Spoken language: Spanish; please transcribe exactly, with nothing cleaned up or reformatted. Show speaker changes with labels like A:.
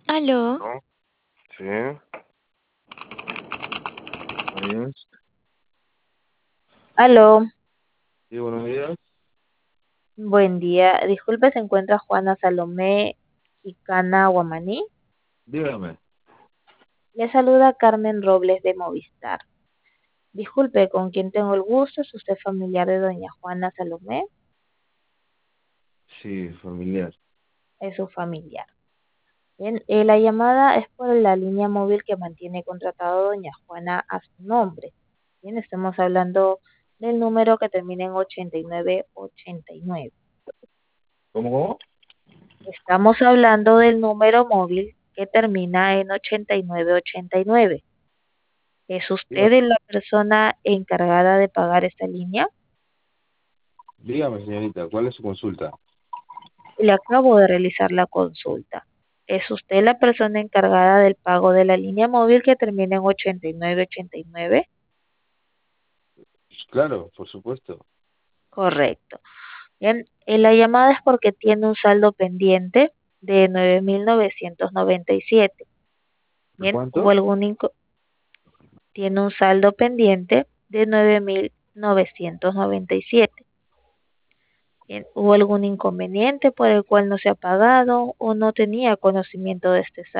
A: Aló,
B: ¿No? Sí, buenos días.
A: aló,
B: Sí, buenos días.
A: buen día. Disculpe, ¿se encuentra Juana Salomé Quicana Guamaní?
B: Dígame.
A: Le saluda Carmen Robles de Movistar. Disculpe, ¿con quién tengo el gusto? ¿Es usted familiar de doña Juana Salomé?
B: Sí, familiar.
A: Es su familiar. Bien, eh, la llamada es por la línea móvil que mantiene contratado doña Juana a su nombre. Bien, estamos hablando del número que termina en ochenta y nueve ochenta y nueve.
B: ¿Cómo, cómo?
A: Estamos hablando del número móvil que termina en ochenta y nueve ochenta y nueve. ¿Es
B: Dígame,
A: usted la persona encargada de pagar esta línea?
B: dígame, señorita, ¿cuál es su consulta?
A: Le acabo de realizar la consulta. ¿Es usted la persona encargada del pago de la línea móvil que termina en ochenta y nueve ochenta y nueve?
B: Pues claro, por supuesto.
A: Correcto. Bien, eh, la llamada es porque tiene un saldo pendiente de nueve mil novecientos noventa y siete.
B: ¿De
A: Bien, ¿hubo
B: cuánto?
A: algún inco- tiene un saldo pendiente de nueve mil novecientos noventa y siete. Bien, ¿hubo algún inconveniente por el cual no se ha pagado o no tenía conocimiento de este saldo?